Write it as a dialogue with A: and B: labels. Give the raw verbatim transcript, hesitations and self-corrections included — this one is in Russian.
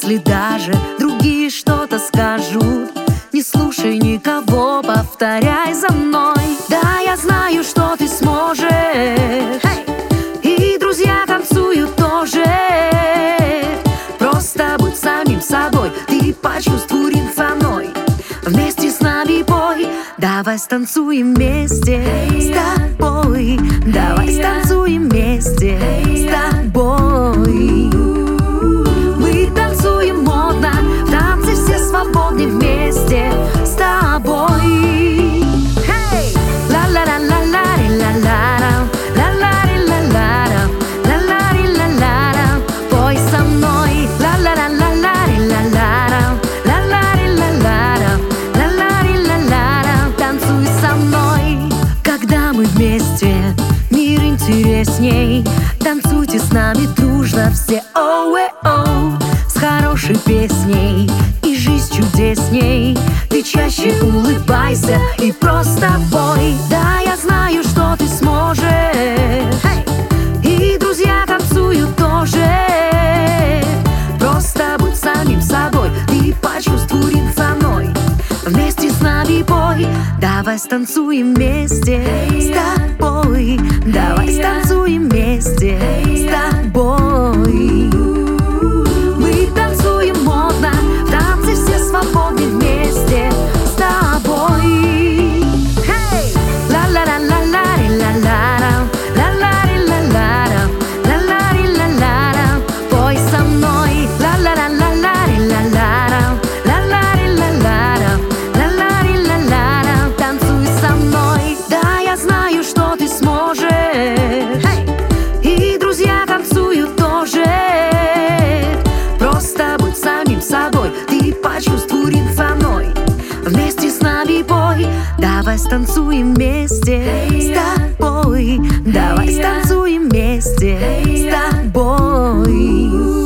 A: Если даже другие что-то скажут, не слушай никого, повторяй за мной. Да, я знаю, что ты сможешь, и друзья танцуют тоже. Просто будь самим собой, ты почувствуй ритм со мной. Вместе с нами пой, давай станцуем вместе с тобой. Давай станцуем вместе с тобой. Мы танцуем модно, в танце все свободны вместе с тобой. Hey! Ла-ла-ла-ла-ла-ла-ла-ла, ла-ла-ла-ла-ла-ла, ла-ла-ла-ла-ла-ла. Пой со мной. Ла-ла-ла-ла-ла-ла-ла-ла, ла-ла-ла-ла-ла-ла, ла-ла-ла-ла-ла. Танцуй со мной. Когда мы вместе, мир интересней. Танцуйте с нами дружно все, оу-э-оу. С хорошей песней и жизнь чудесней. Ты чаще улыбайся и просто пой. Да, я знаю, что ты сможешь, и друзья танцуют тоже. Просто будь самим собой, ты почувствуй ритм со мной. Вместе с нами пой, давай станцуем вместе с тобой. Давай станцуем вместе с тобой. Мы танцуем модно, в танце все свободны вместе с тобой. Hey! Ла-ла-ла-ла-ла-ла-ла-ла, ла-ла-ла-ла-ла-ла, ла-ла-ла-ла-ла. Пой со мной. Ла-ла-ла-ла-ла-ла-ла, ла-ла-ла-ла-ла-ла, ла-ла-ла-ла-ла. Танцуй со мной. Да, я знаю, что ты сможешь, и друзья танцуют тоже. Просто будь самим собой, ты почувствуй ритм со мной. Вместе с нами пой, давай станцуем вместе с тобой. Давай станцуем вместе с тобой.